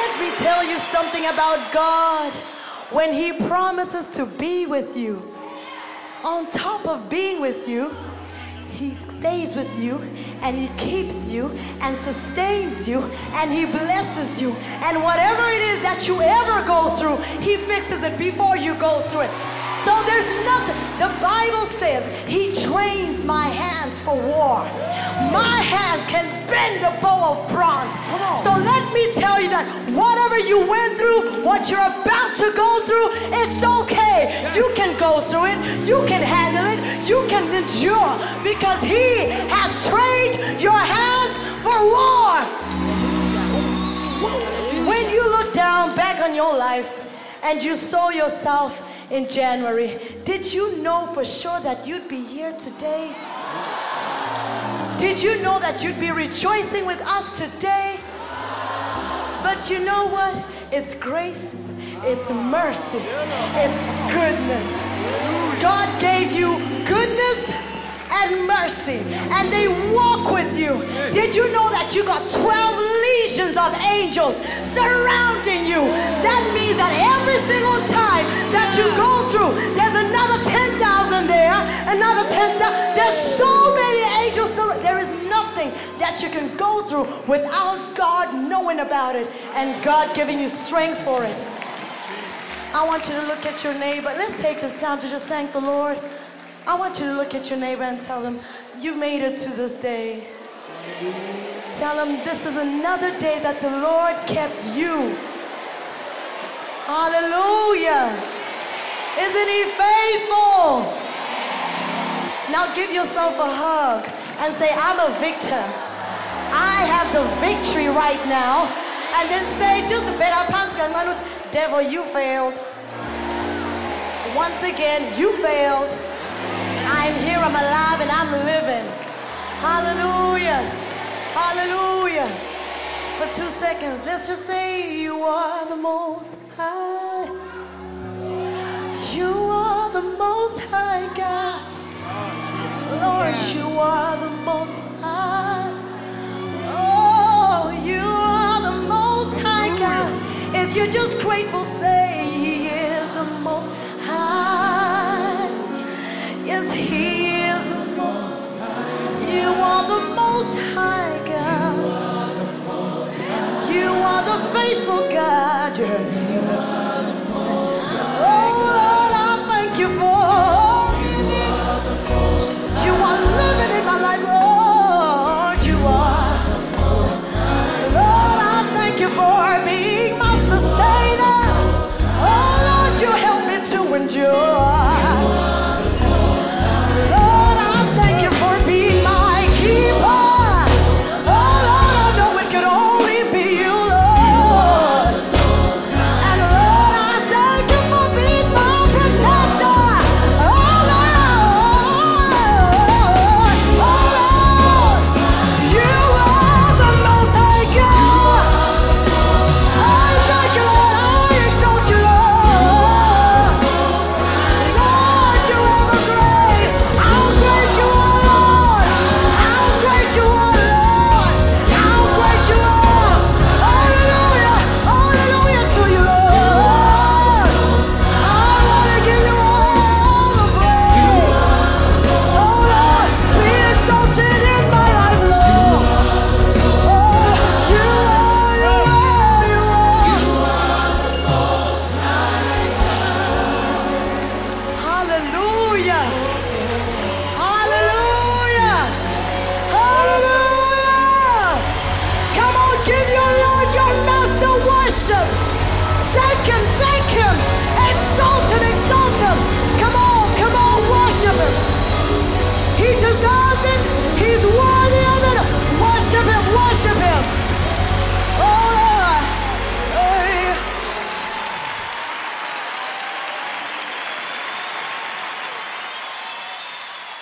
let me tell you something about God. When He promises to be with you, on top of being with you, He stays with you and He keeps you and sustains you and He blesses you. And whatever it is that you ever go through, He fixes it before you go through it. So there's nothing. The Bible says He trains my hands for war. My hands can bend a bow of bronze. So let me tell you that whatever you went through, what you're about to go through, it's okay. You can go through it. You can handle it. You can endure because He has trained your hands for war. When you look down back on your life and you saw yourself in January, did you know for sure that you'd be here today? Did you know that you'd be rejoicing with us today? But you know what? It's grace, it's mercy, it's goodness. God gave you goodness and mercy, and they walk with you. Did you know that you got 12 legions of angels surrounding you? That means that every single time that you go through, there's another 10,000 there, another 10,000. There's so many angels. There is nothing that you can go through without God knowing about it and God giving you strength for it. I want you to look at your neighbor. Let's take this time to just thank the Lord. I want you to look at your neighbor and tell them, you made it to this day. Tell them this is another day that the Lord kept you. Hallelujah. Isn't He faithful? Now give yourself a hug and say, I'm a victor. I have the victory right now. And then say, just a bit, devil, you failed. Once again, you failed. I'm here, I'm alive, and I'm living. Hallelujah. Hallelujah. For 2 seconds, let's just say, you are the most high. You are the most high God. Lord, you are the most high. Oh, you are the most high God. If you're just grateful, say, He is the most high. Yes, He is the most high. You are the most high God. You are the faithful God.